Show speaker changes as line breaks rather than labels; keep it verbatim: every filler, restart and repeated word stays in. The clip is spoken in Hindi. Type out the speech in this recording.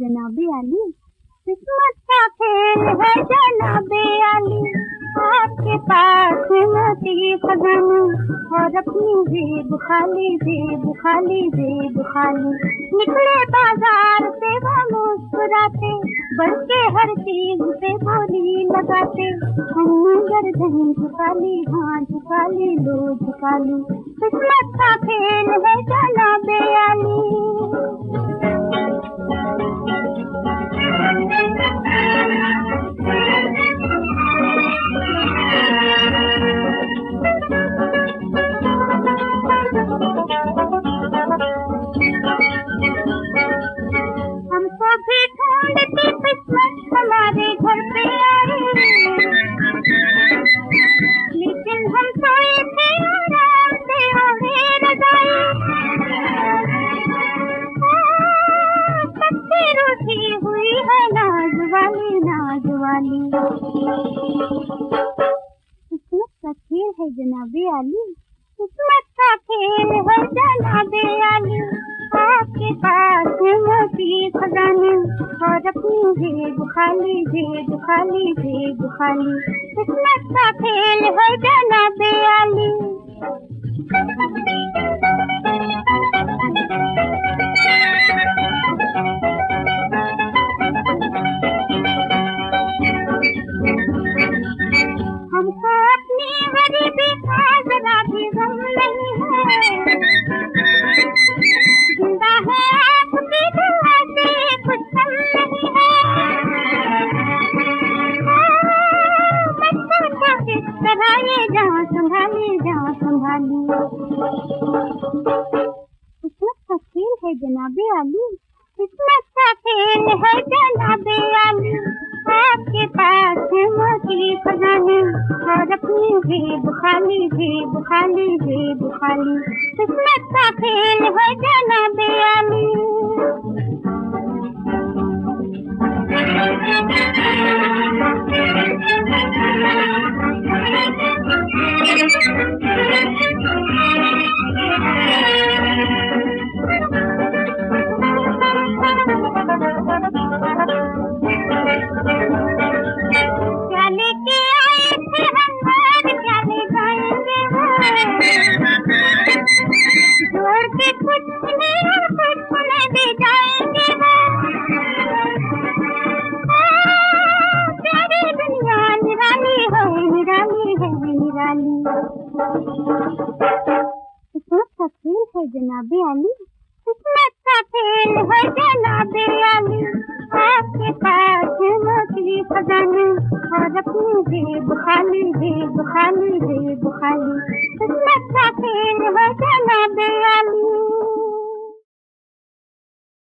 जनाबे आली, किस्मत का खेल है जनाबे आली। आपके पास मोती खजाना और अपनी जेब खाली, जेब खाली, जेब खाली। निकले बाजार से वो मुस्कुराते, बढ़ के हर चीज से बोली लगाते। हमने गर्दन झुका ली, हाँ झुका ली, लो झुका ली। किस्मत का खेल है जनाबे आली। हमको भी ढूंढती किस्मत हमारे घर पे आई, लेकिन हम सोए थे आराम से ओढ़े रजाई। सबसे रूठी हुई है नाज वाली, नाज वाली। किस्मत का खेल है जनाबे आली, किस्मत का खेल है जनाबे आली। आपके पास मोती खजाने और अपनी जेब खाली, जेब खाली, जेब खाली। किस्मत का खेल है जनाबे आली। हमको अपनी गरीबी का जरा भी गम नहीं है, जिंदा है आपकी दुआ से कुछ कम नहीं है। बच्चों को किस तरह ये जहाँ संभाली, जहाँ संभाली। किस्मत का खेल है जनाबे आली, किस्मत का खेल है जनाबे आली। आपके पास मोती खजाने और अपनी जेब खाली, जेब खाली, जेब खाली। किस्मत का खेल है जनाबे आली। क्या लेके आए थे हम और क्या ले जाएंगे वो, जोड़ के कुछ नहीं और कुछ न दे जाएंगे वो। प्यारी दुनिया निराली है, निराली है, निराली। किस्मत का खेल है जनाबे आली, किस्मत का खेल है जनाबे आली। आपके पास मोती खजाने और अपनी जेब खाली, जेब खाली, जेब खाली।